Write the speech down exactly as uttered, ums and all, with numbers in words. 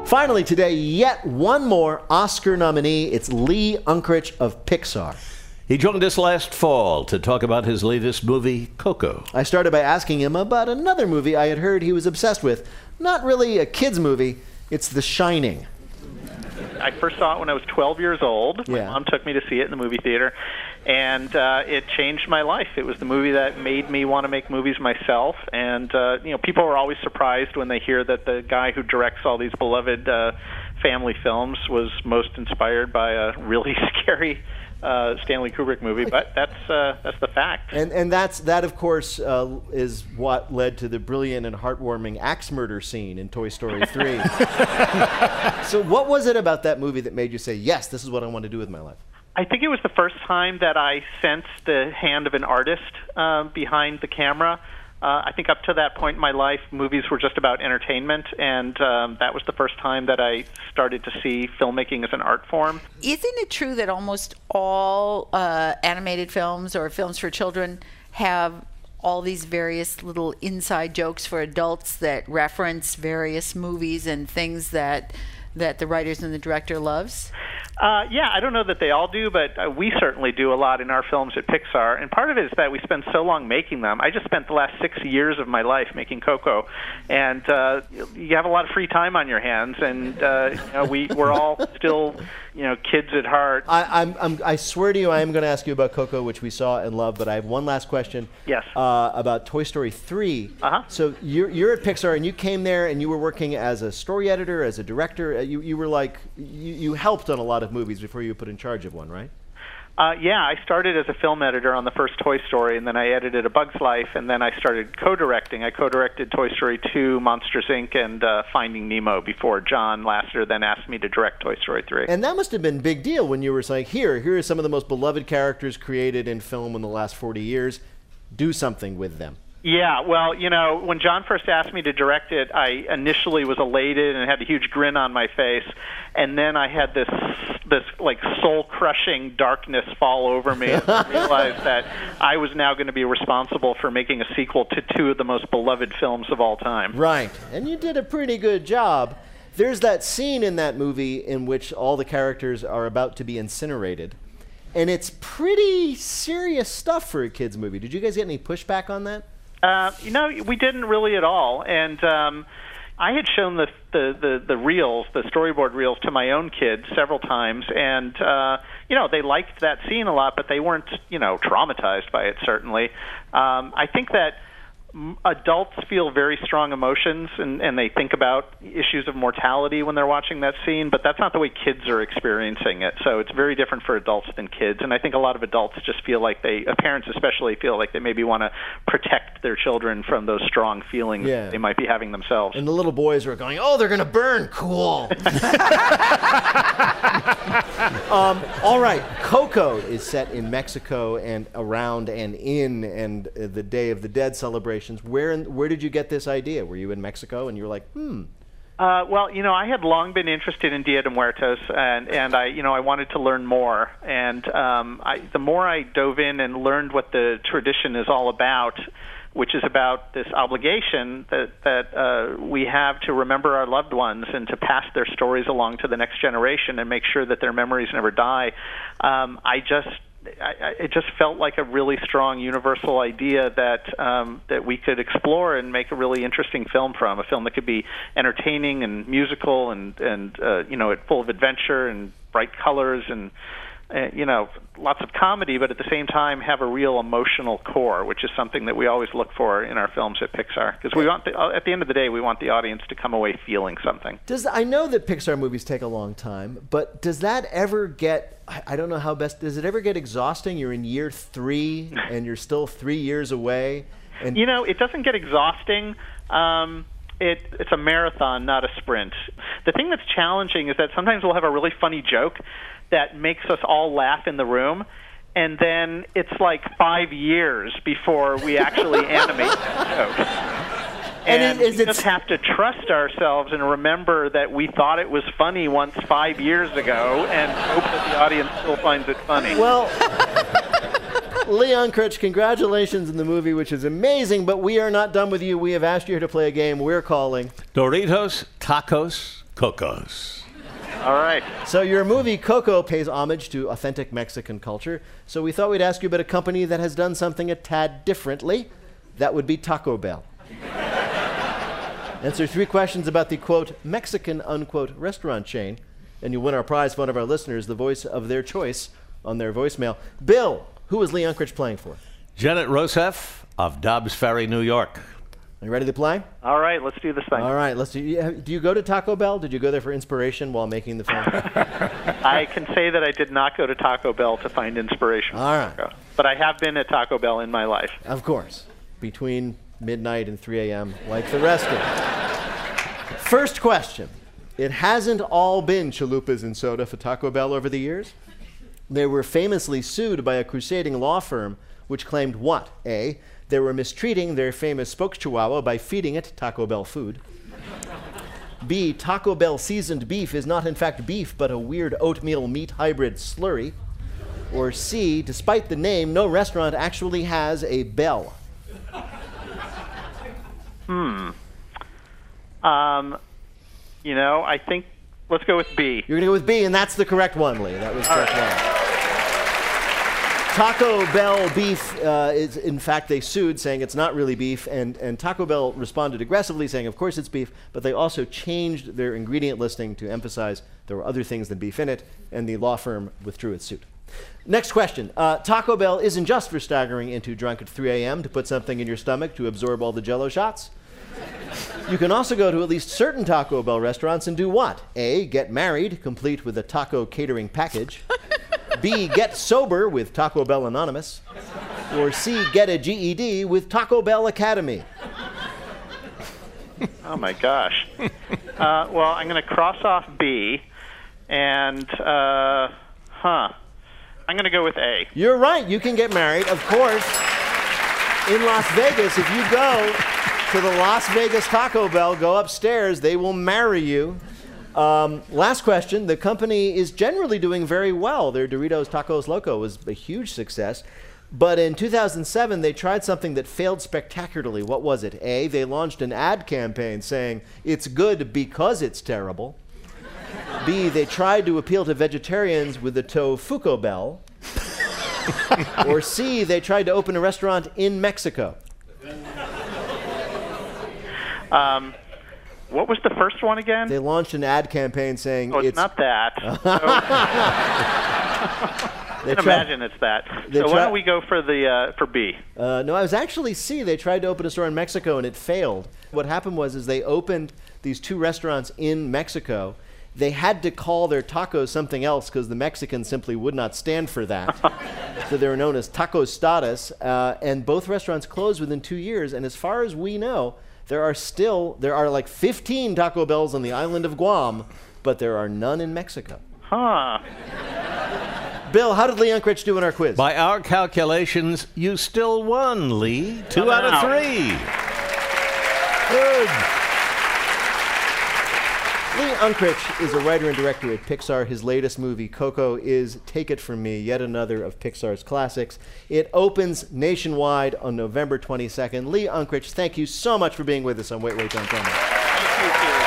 Finally today, yet one more Oscar nominee. It's Lee Unkrich of Pixar. He joined us last fall to talk about his latest movie, Coco. I started by asking him about another movie I had heard he was obsessed with. Not really a kid's movie, it's The Shining. I first saw it when I was twelve years old. My Yeah. mom took me to see it in the movie theater, and uh, it changed my life. It was the movie that made me want to make movies myself. And uh, you know, people are always surprised when they hear that the guy who directs all these beloved uh, family films was most inspired by a really scary Uh, Stanley Kubrick movie, but that's uh, that's the fact. And and that's that, of course, uh, is what led to the brilliant and heartwarming axe murder scene in Toy Story three. So what was it about that movie that made you say, yes, this is what I want to do with my life? I think it was the first time that I sensed the hand of an artist uh, behind the camera. Uh, I think up to that point in my life, movies were just about entertainment, and um, that was the first time that I started to see filmmaking as an art form. Isn't it true that almost all uh, animated films or films for children have all these various little inside jokes for adults that reference various movies and things that that the writers and the director loves? Uh, yeah, I don't know that they all do, but uh, we certainly do a lot in our films at Pixar. And part of it is that we spend so long making them. I just spent the last six years of my life making Coco, and uh, you have a lot of free time on your hands. And uh, you know, we we're all still, you know, kids at heart. I, I'm, I'm, I swear to you, I am going to ask you about Coco, which we saw and loved, but I have one last question. Yes. Uh, about Toy Story three. Uh-huh. So you're, you're at Pixar, and you came there, and you were working as a story editor, as a director. Uh, You, you were like, you, you helped on a lot of movies before you were put in charge of one, right? Uh, yeah, I started as a film editor on the first Toy Story, and then I edited A Bug's Life, and then I started co-directing. I co-directed Toy Story two, Monsters, Incorporated, and uh, Finding Nemo before John Lasseter then asked me to direct Toy Story three. And that must have been a big deal when you were saying, here, here are some of the most beloved characters created in film in the last forty years. Do something with them. Yeah, well, you know, when John first asked me to direct it, I initially was elated and had a huge grin on my face, and then I had this, this like, soul-crushing darkness fall over me as I realized that I was now going to be responsible for making a sequel to two of the most beloved films of all time. Right, and you did a pretty good job. There's that scene in that movie in which all the characters are about to be incinerated, and it's pretty serious stuff for a kid's movie. Did you guys get any pushback on that? Uh, you know, we didn't really at all, and um, I had shown the, the, the, the reels, the storyboard reels, to my own kids several times, and uh, you know, they liked that scene a lot, but they weren't, you know, traumatized by it. Certainly, um, I think that adults feel very strong emotions, and, and they think about issues of mortality when they're watching that scene, but that's not the way kids are experiencing it. So it's very different for adults than kids, and I think a lot of adults just feel like they, parents especially, feel like they maybe want to protect their children from those strong feelings Yeah. they might be having themselves. And the little boys were going, oh, they're going to burn. Cool. um, all right. Coco is set in Mexico and around and in and uh, the Day of the Dead celebrations. Where in, where did you get this idea? Were you in Mexico and you were like, hmm. Uh, well, you know, I had long been interested in Dia de Muertos, and, and I, you know, I wanted to learn more. And um, I, the more I dove in and learned what the tradition is all about, which is about this obligation that, that uh, we have to remember our loved ones and to pass their stories along to the next generation and make sure that their memories never die, um, I just... I, it just felt like a really strong universal idea that um, that we could explore and make a really interesting film from, a film that could be entertaining and musical and and uh, you know, full of adventure and bright colors and uh, you know, lots of comedy, but at the same time have a real emotional core, which is something that we always look for in our films at Pixar, because we want the, at the end of the day we want the audience to come away feeling something. Does I know that Pixar movies take a long time, but does that ever get, I, I don't know how best, does it ever get exhausting? You're in year three and you're still three years away. And you know, it doesn't get exhausting. Um, It, it's a marathon, not a sprint. The thing that's challenging is that sometimes we'll have a really funny joke that makes us all laugh in the room, and then it's like five years before we actually animate that joke. And And is- is we it- just have to trust ourselves and remember that we thought it was funny once five years ago and hope that the audience still finds it funny. Well, Lee Unkrich, congratulations in the movie, which is amazing, but we are not done with you. We have asked you here to play a game we're calling Doritos, tacos, Cocos. All right. So your movie Coco pays homage to authentic Mexican culture. So we thought we'd ask you about a company that has done something a tad differently. That would be Taco Bell. Answer three questions about the, quote, Mexican, unquote, restaurant chain, and you win our prize for one of our listeners, the voice of their choice, on their voicemail. Bill, who is Lee Unkrich playing for? Janet Rosef of Dobbs Ferry, New York. Are you ready to play? All right, let's do this thing. All right, let's do. Do you go to Taco Bell? Did you go there for inspiration while making the film? I can say that I did not go to Taco Bell to find inspiration. All right. But I have been at Taco Bell in my life. Of course. Between midnight and three a.m., like the rest of it. First question. It hasn't all been chalupas and soda for Taco Bell over the years. They were famously sued by a crusading law firm which claimed what? A, they were mistreating their famous spoke chihuahua by feeding it Taco Bell food. B, Taco Bell seasoned beef is not in fact beef, but a weird oatmeal meat hybrid slurry. Or C, despite the name, no restaurant actually has a bell. Hmm. Um, you know, I think, let's go with B. You're going to go with B, and that's the correct one, Lee. That was correct one. Taco Bell beef uh, is, in fact, they sued, saying it's not really beef, and, and Taco Bell responded aggressively, saying, of course it's beef, but they also changed their ingredient listing to emphasize there were other things than beef in it, and the law firm withdrew its suit. Next question. Uh, Taco Bell isn't just for staggering into drunk at three a.m. to put something in your stomach to absorb all the Jell-O shots. You can also go to at least certain Taco Bell restaurants and do what? A, get married, complete with a taco catering package. B, get sober with Taco Bell Anonymous. Or C, get a G E D with Taco Bell Academy. Oh, my gosh. uh, well, I'm going to cross off B, and, uh, huh. I'm going to go with A. You're right. You can get married, of course. In Las Vegas, if you go to the Las Vegas Taco Bell, go upstairs, they will marry you. Um, last question. The company is generally doing very well. Their Doritos Tacos Loco was a huge success. But in two thousand seven, they tried something that failed spectacularly. What was it? A, they launched an ad campaign saying, it's good because it's terrible. B, they tried to appeal to vegetarians with the Tofuco Bell. Or C, they tried to open a restaurant in Mexico. Um, what was the first one again? They launched an ad campaign saying oh, it's, it's not that. I can tri- imagine it's that. They So tri- why don't we go for the uh, for B? Uh, no, I was actually C. They tried to open a store in Mexico and it failed. What happened was is they opened these two restaurants in Mexico. They had to call their tacos something else because the Mexicans simply would not stand for that. So they were known as Tacostadas, uh, and both restaurants closed within two years. And as far as we know, there are still, there are like fifteen Taco Bells on the island of Guam, but there are none in Mexico. Huh. Bill, how did Lee Unkrich do in our quiz? By our calculations, you still won, Lee. Two out of three. Good. Lee Unkrich is a writer and director at Pixar. His latest movie, Coco, is Take It From Me, yet another of Pixar's classics. It opens nationwide on November twenty-second. Lee Unkrich, thank you so much for being with us on Wait, Wait, Don't Tell Me. Thank you, too.